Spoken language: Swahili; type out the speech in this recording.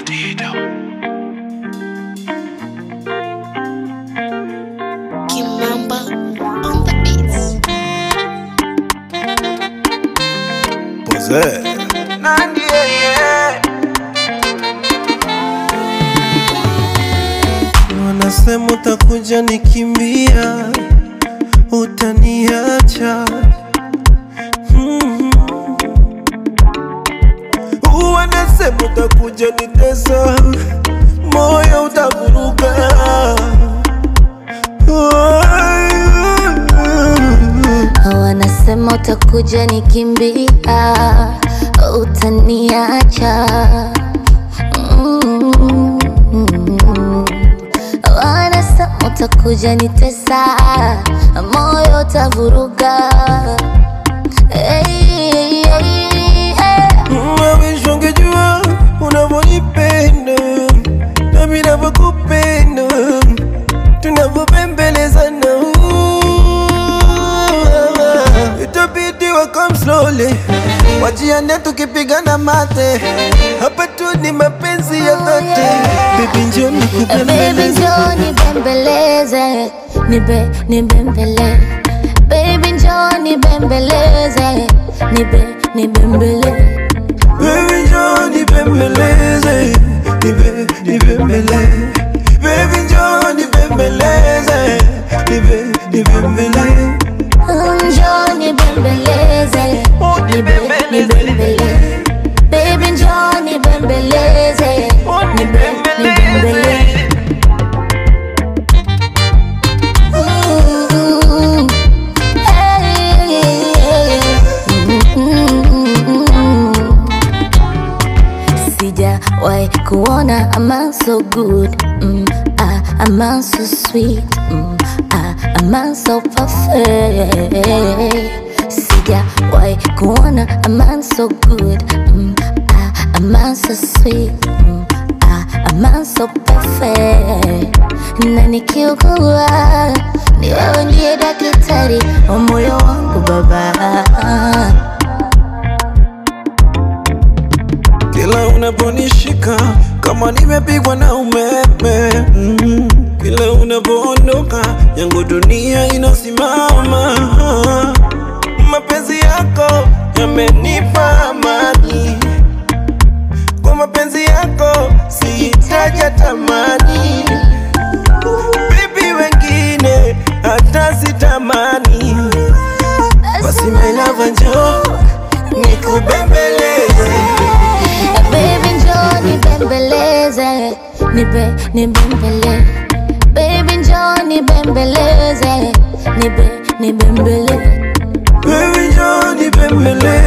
Bandido. Kimamba on the beats. Pose. Nandi, yeah. Wanasema utakuja nikimbia, utaniacha. Wanasema utakuja nitesa, moyo utavuruga. Wanasema utakuja nikimbia, utaniacha. Wanasema utakuja nitesa, moyo utavuruga. Mawisho ungejua unavyonipenda na mimi navyokupenda, tunavyopembelezana. Itabidi wa come slowly, wajiane tukipigana mate. Hapa tu ni mapenzi ya dhati. Baby njoo nikubembeleze, Baby njoo nibembeleze, nibembele. Baby njoo nibembeleze, nibembele. baby njoo nibembeleze, nibembele. Baby njoo nibembeleze, nibembele. Njoo nibembeleze, nibembele. Baby njoo nibembeleze, nibembele. Sijawahi kuona a man so good, a man so sweet, a man so perfect. Sijawahi kuona a man so good, a man so sweet, a man so perfect. Na nikiugua ni wewe ndiye daktari wa moyo wangu baba. Kila unaponishika kama nimepigwa na umeme, kila unapoondoka yangu dunia inasimama. Mapenzi yako yamenipa amani, kwa mapenzi yako sihitaji tamani. Baby wengine hata sitamani, basi my love njoo nikubembeleze. Baby njoo nibembeleze, nibembele. Baby njoo nibembeleze, nibembele. Baby njoo nibembeleze.